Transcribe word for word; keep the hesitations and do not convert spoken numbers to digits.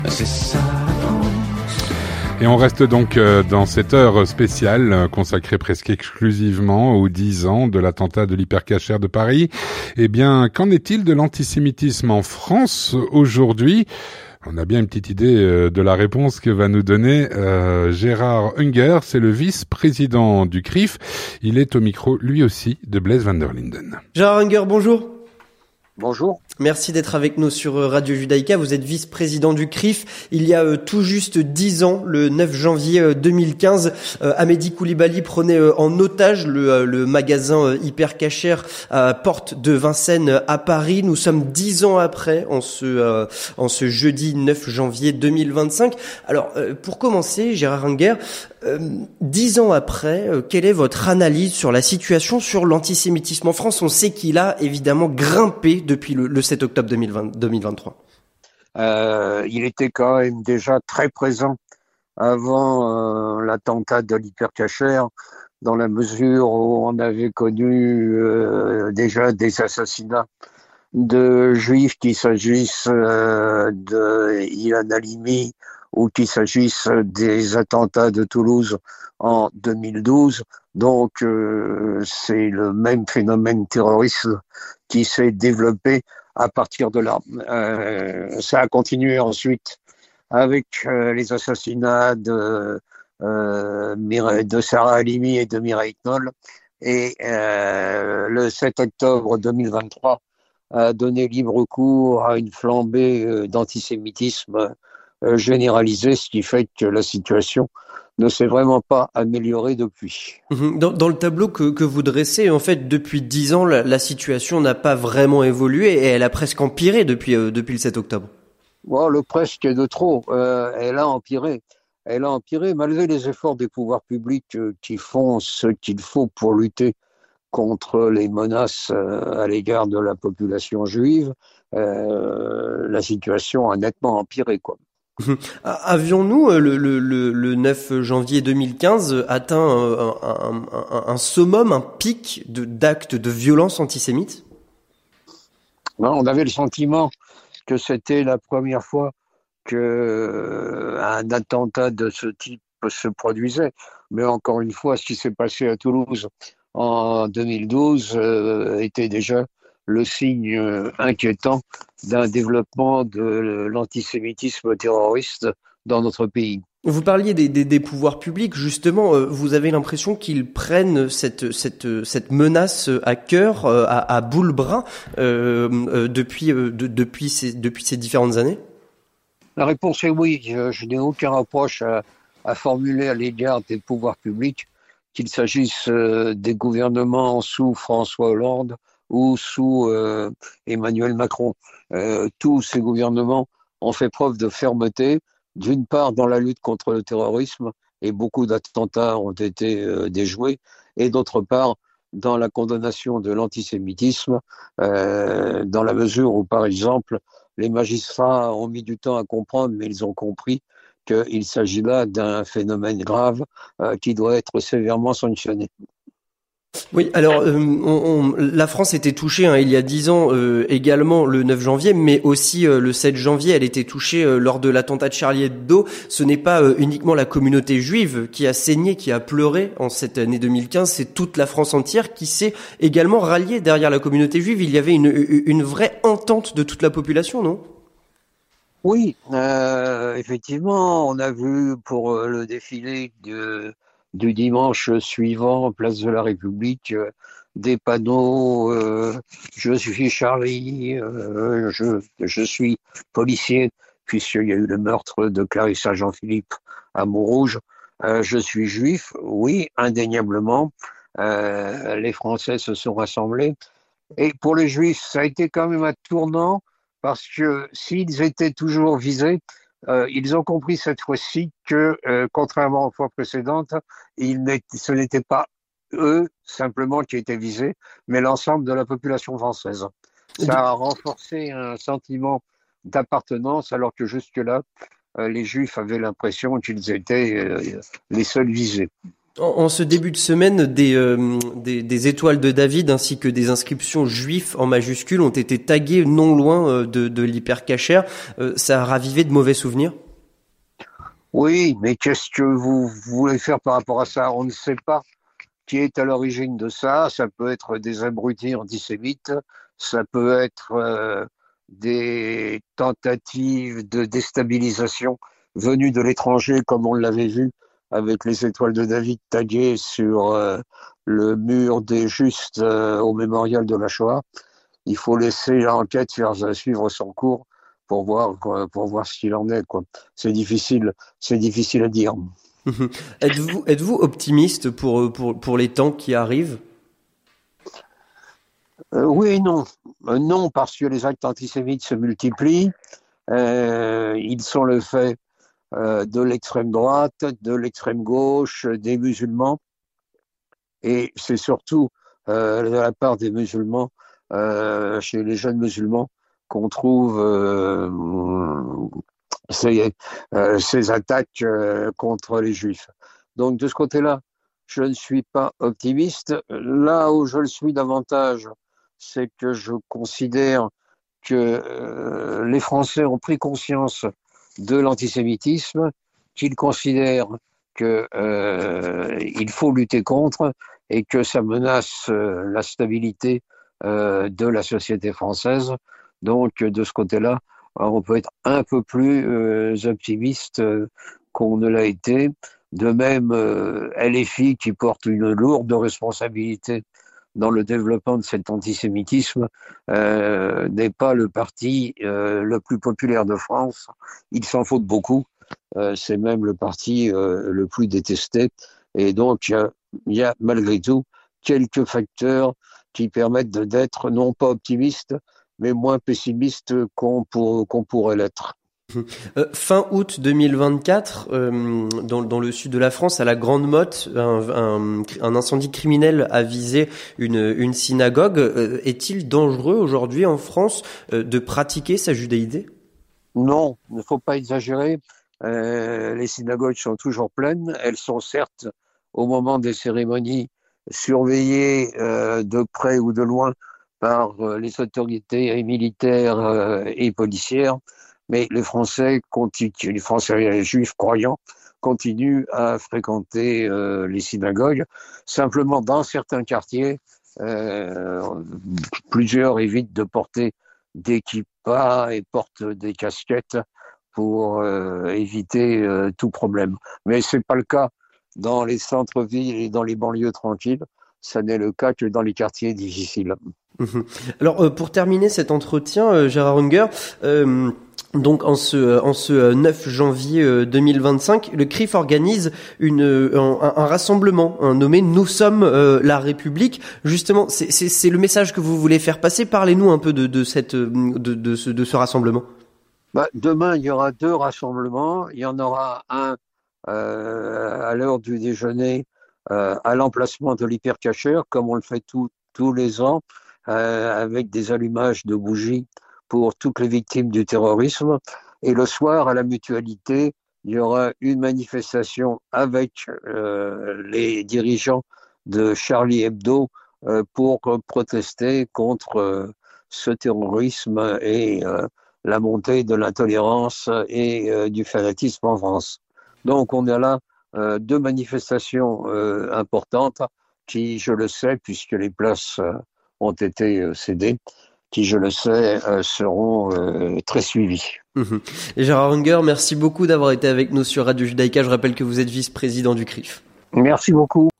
C'est ça la France. Et on reste donc dans cette heure spéciale consacrée presque exclusivement aux dix ans de l'attentat de l'Hypercacher de Paris. Eh bien, qu'en est-il de l'antisémitisme en France aujourd'hui ? On a bien une petite idée de la réponse que va nous donner euh, Gérard Unger, c'est le vice-président du C R I F. Il est au micro, lui aussi, de Blaise van der Linden. Gérard Unger, bonjour. Bonjour. Merci d'être avec nous sur Radio Judaïka. Vous êtes vice-président du C R I F. Il y a euh, tout juste dix ans, le neuf janvier deux mille quinze, euh, Amédi Coulibaly prenait euh, en otage le, euh, le magasin euh, Hypercacher à Porte de Vincennes à Paris. Nous sommes dix ans après, en ce, euh, en ce jeudi neuf janvier deux mille vingt-cinq. Alors, euh, pour commencer, Gérard Unger, euh, dix ans après, euh, quelle est votre analyse sur la situation sur l'antisémitisme en France ? On sait qu'il a évidemment grimpé depuis le, le sept octobre deux mille vingt, deux mille vingt-trois. Euh, il était quand même déjà très présent avant euh, l'attentat de l'Hypercacher, dans la mesure où on avait connu euh, déjà des assassinats de juifs, qu'il s'agisse euh, de Ilan Halimi ou qu'il s'agisse des attentats de Toulouse en deux mille douze. Donc euh, c'est le même phénomène terroriste qui s'est développé à partir de là. Euh, ça a continué ensuite avec euh, les assassinats de, euh, de Sarah Halimi et de Mireille Knoll. Et euh, le sept octobre deux mille vingt-trois a donné libre cours à une flambée euh, d'antisémitisme euh, généralisé, ce qui fait que la situation ne s'est vraiment pas améliorée depuis. Dans, dans le tableau que, que vous dressez, en fait, depuis dix ans, la, la situation n'a pas vraiment évolué et elle a presque empiré depuis, euh, depuis le sept octobre. Bon, le presque est de trop. Euh, elle a empiré. Elle a empiré malgré les efforts des pouvoirs publics euh, qui font ce qu'il faut pour lutter contre les menaces euh, à l'égard de la population juive. Euh, la situation a nettement empiré, quoi. Avions-nous, le, le, le, le neuf janvier deux mille quinze, atteint un, un, un, un summum, un pic de, d'actes de violence antisémite ? Non, on avait le sentiment que c'était la première fois qu'un attentat de ce type se produisait. Mais encore une fois, ce qui s'est passé à Toulouse en deux mille douze euh, était déjà le signe euh, inquiétant d'un développement de l'antisémitisme terroriste dans notre pays. Vous parliez des, des, des pouvoirs publics, justement, euh, vous avez l'impression qu'ils prennent cette, cette, cette menace à cœur, euh, à, à boule-bras, euh, euh, depuis, euh, de, depuis, ces, depuis ces différentes années ? La réponse est oui. Je, je n'ai aucun reproche à, à formuler à l'égard des pouvoirs publics, qu'il s'agisse euh, des gouvernements sous François Hollande ou sous euh, Emmanuel Macron. Euh, tous ces gouvernements ont fait preuve de fermeté, d'une part dans la lutte contre le terrorisme, et beaucoup d'attentats ont été euh, déjoués, et d'autre part dans la condamnation de l'antisémitisme, euh, dans la mesure où, par exemple, les magistrats ont mis du temps à comprendre, mais ils ont compris qu'il s'agit là d'un phénomène grave euh, qui doit être sévèrement sanctionné. Oui, alors euh, on, on, la France était touchée hein, il y a dix ans euh, également le neuf janvier, mais aussi euh, le sept janvier, elle était touchée euh, lors de l'attentat de Charlie Hebdo. Ce n'est pas euh, uniquement la communauté juive qui a saigné, qui a pleuré en cette année deux mille quinze, c'est toute la France entière qui s'est également ralliée derrière la communauté juive. Il y avait une, une vraie entente de toute la population, non ? Oui, euh, effectivement, on a vu pour euh, le défilé de, du dimanche suivant, place de la République, euh, des panneaux euh, « Je suis Charlie euh, »,« je, je suis policier », puisqu'il y a eu le meurtre de Clarissa Jean-Philippe à Montrouge. Euh, « Je suis juif », oui, indéniablement. Euh, les Français se sont rassemblés. Et pour les Juifs, ça a été quand même un tournant, parce que s'ils étaient toujours visés, euh, ils ont compris cette fois-ci que, euh, contrairement aux fois précédentes, il ce n'était pas eux simplement qui étaient visés, mais l'ensemble de la population française. Ça a renforcé un sentiment d'appartenance, alors que jusque-là, euh, les Juifs avaient l'impression qu'ils étaient euh, les seuls visés. En, en ce début de semaine, des, euh, des, des étoiles de David ainsi que des inscriptions juifs en majuscules ont été taguées non loin de, de l'hypercacher. Euh, ça a ravivé de mauvais souvenirs? Oui, mais qu'est-ce que vous voulez faire par rapport à ça? On ne sait pas qui est à l'origine de ça. Ça peut être des abrutis antisémites, ça peut être euh, des tentatives de déstabilisation venues de l'étranger, comme on l'avait vu avec les étoiles de David taguées sur euh, le mur des Justes euh, au mémorial de la Shoah. Il faut laisser l'enquête faire suivre son cours pour voir quoi, pour voir ce qu'il en est, quoi. C'est difficile, c'est difficile à dire. Êtes-vous, êtes-vous optimiste pour, pour, pour les temps qui arrivent? Euh, oui et non. Euh, non, parce que les actes antisémites se multiplient. Euh, ils sont le fait euh, de l'extrême droite, de l'extrême gauche, des musulmans. Et c'est surtout euh, de la part des musulmans, euh, chez les jeunes musulmans, qu'on trouve euh, ces, euh, ces attaques euh, contre les juifs. Donc de ce côté-là, je ne suis pas optimiste. Là où je le suis davantage, c'est que je considère que euh, les Français ont pris conscience de l'antisémitisme, qu'ils considèrent qu'il euh, faut lutter contre et que ça menace euh, la stabilité euh, de la société française. Donc de ce côté-là, on peut être un peu plus euh, optimiste euh, qu'on ne l'a été. De même, euh, L F I, qui porte une lourde responsabilité dans le développement de cet antisémitisme, euh, n'est pas le parti euh, le plus populaire de France. Il s'en faut beaucoup. Euh, c'est même le parti euh, le plus détesté. Et donc, il y, y a malgré tout quelques facteurs qui permettent de, d'être non pas optimiste, mais moins pessimiste qu'on, pour, qu'on pourrait l'être. Euh, fin août deux mille vingt-quatre, euh, dans, dans le sud de la France, à la Grande Motte, un, un, un incendie criminel a visé une, une synagogue. Euh, est-il dangereux aujourd'hui en France euh, de pratiquer sa judéité? Non, il ne faut pas exagérer. Euh, les synagogues sont toujours pleines. Elles sont certes, au moment des cérémonies, surveillées euh, de près ou de loin par euh, les autorités militaires euh, et policières. Mais les Français continuent, les Français et les Juifs croyants continuent à fréquenter euh, les synagogues. Simplement, dans certains quartiers, euh, plusieurs évitent de porter des kippas et portent des casquettes pour euh, éviter euh, tout problème. Mais c'est pas le cas dans les centres-villes et dans les banlieues tranquilles. Ça n'est le cas que dans les quartiers difficiles. Alors, euh, pour terminer cet entretien, euh, Gérard Unger, euh, donc en ce en ce neuf janvier deux mille vingt-cinq, le C R I F organise une un, un rassemblement un nommé Nous sommes euh, la République. Justement, c'est, c'est c'est le message que vous voulez faire passer. Parlez-nous un peu de de cette de de ce de ce rassemblement. Bah, demain, il y aura deux rassemblements. Il y en aura un euh, à l'heure du déjeuner euh, à l'emplacement de l'hypercacher, comme on le fait tout, tous les ans, euh, avec des allumages de bougies pour toutes les victimes du terrorisme. Et le soir, à la Mutualité, il y aura une manifestation avec euh, les dirigeants de Charlie Hebdo euh, pour protester contre euh, ce terrorisme et euh, la montée de l'intolérance et euh, du fanatisme en France. Donc on a là euh, deux manifestations euh, importantes qui, je le sais, puisque les places euh, ont été euh, cédées, qui, je le sais, euh, seront euh, très suivis. Mmh. Et Gérard Unger, merci beaucoup d'avoir été avec nous sur Radio Judaïka. Je rappelle que vous êtes vice-président du C R I F. Merci beaucoup.